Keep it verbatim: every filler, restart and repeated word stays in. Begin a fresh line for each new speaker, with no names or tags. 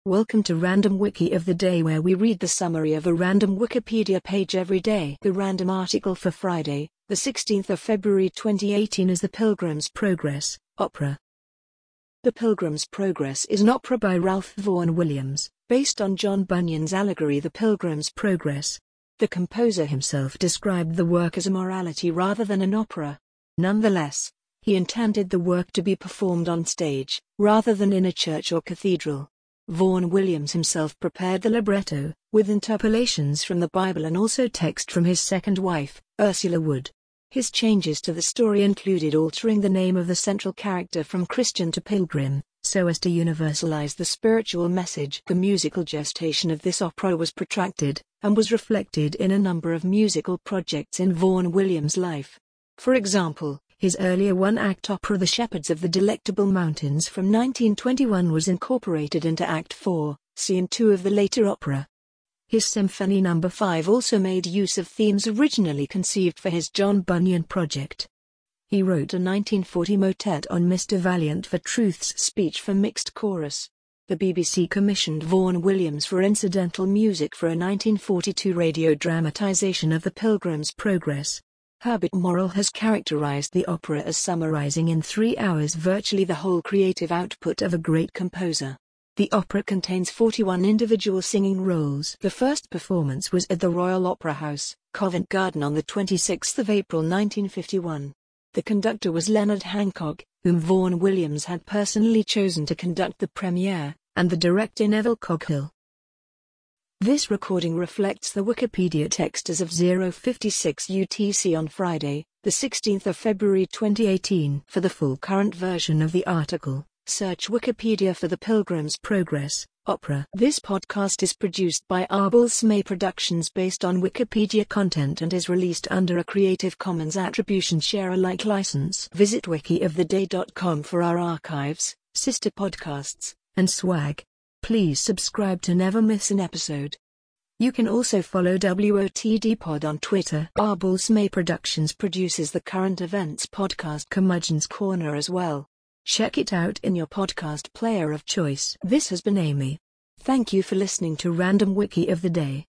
Welcome to Random Wiki of the Day, where we read the summary of a random Wikipedia page every day. The random article for Friday, the sixteenth of February twenty eighteen is The Pilgrim's Progress, opera. The Pilgrim's Progress is an opera by Ralph Vaughan Williams, based on John Bunyan's allegory The Pilgrim's Progress. The composer himself described the work as a morality rather than an opera. Nonetheless, he intended the work to be performed on stage, rather than in a church or cathedral. Vaughan Williams himself prepared the libretto, with interpolations from the Bible and also text from his second wife, Ursula Wood. His changes to the story included altering the name of the central character from Christian to Pilgrim, so as to universalize the spiritual message. The musical gestation of this opera was protracted, and was reflected in a number of musical projects in Vaughan Williams' life. For example, his earlier one-act opera The Shepherds of the Delectable Mountains from nineteen twenty-one was incorporated into Act four, Scene two of the later opera. His Symphony number five also made use of themes originally conceived for his John Bunyan project. He wrote a nineteen forty motet on Mister Valiant for Truth's speech for mixed chorus. The B B C commissioned Vaughan Williams for incidental music for a nineteen forty-two radio dramatization of The Pilgrim's Progress. Herbert Morrell has characterized the opera as summarizing in three hours virtually the whole creative output of a great composer. The opera contains forty-one individual singing roles. The first performance was at the Royal Opera House, Covent Garden on the twenty-sixth of April nineteen fifty-one. The conductor was Leonard Hancock, whom Vaughan Williams had personally chosen to conduct the premiere, and the director Neville Coghill. This recording reflects the Wikipedia text as of zero fifty-six U T C on Friday, the sixteenth of February twenty eighteen. For the full current version of the article, search Wikipedia for The Pilgrim's Progress, opera. This podcast is produced by Arbol-Smay Productions based on Wikipedia content and is released under a Creative Commons Attribution Share Alike license. Visit wiki of the day dot com for our archives, sister podcasts, and swag. Please subscribe to never miss an episode. You can also follow W O T D Pod on Twitter. Arbol-Smay Productions produces the current events podcast Curmudgeon's Corner as well. Check it out in your podcast player of choice. This has been Amy. Thank you for listening to Random Wiki of the Day.